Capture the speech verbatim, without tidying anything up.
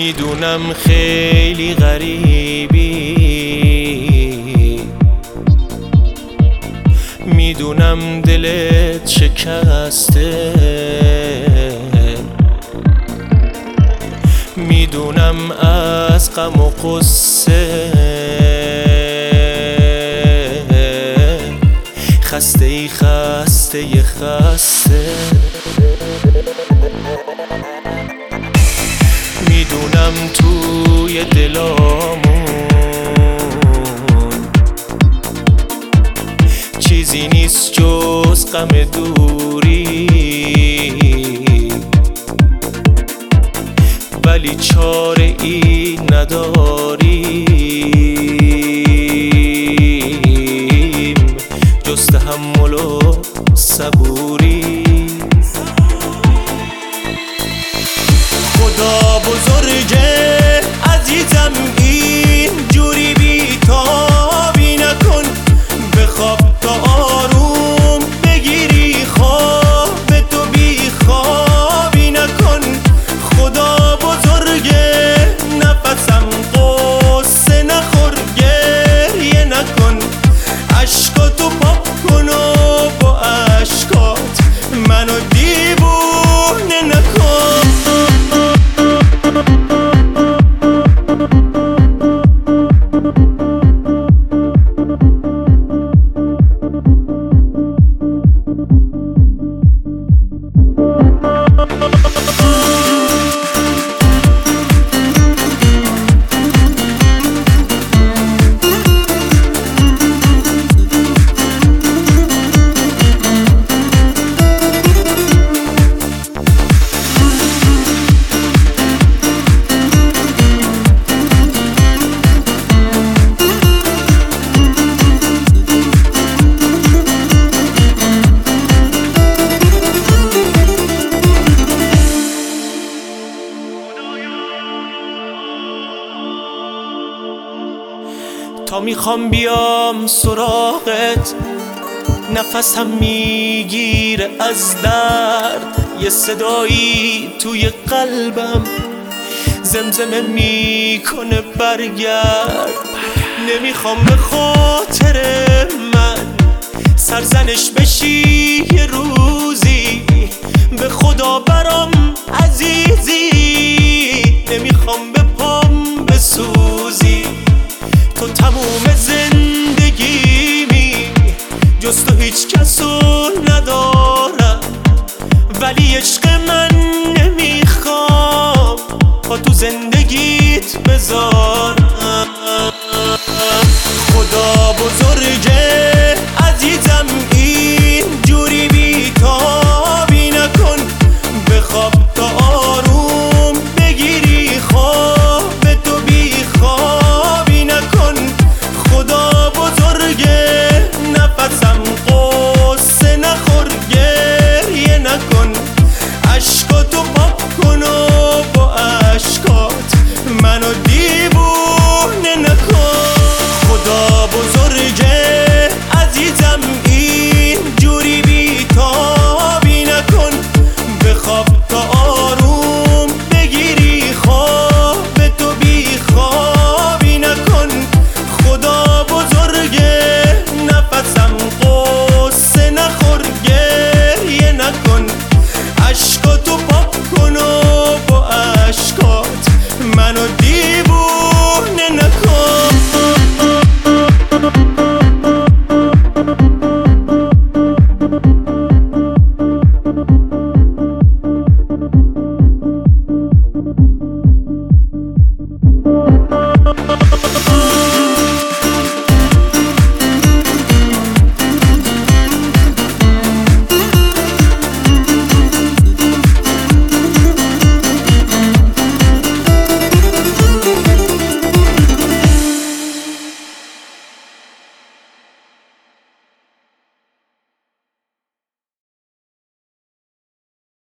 میدونم خیلی غریبی، میدونم دلت شکسته، میدونم از غم و غصه خسته ای خسته ی خسته. میدونم توی دلامون چیزی نیست جز غم دوری، ولی چاره ای نداریم جز تحمل و صبوری. خدا بزرگه عزیزم این جوری بی‌تابی نکن، بخواب تا آروم بگیری خواب تو بی‌خوابی نکن. خدا بزرگه نفسم قصه نخور گریه نکن، عشقاتو پاک کن و با عشقات منو دیوونه نکن. تا میخوام بیام سراغت نفسم میگیره از درد، یه صدایی توی قلبم زمزمه میکنه برگرد. نمیخوام به خاطر من سرزنش بشی یه روزی، به خدا برام عزیزی. نمیخوام به پام بسوزی، تو تموم زندگیمی، جز تو هیچ کسو ندارم، ولی عشق من نمیخوام با تو زندگیت بذارم. خدا بزرگه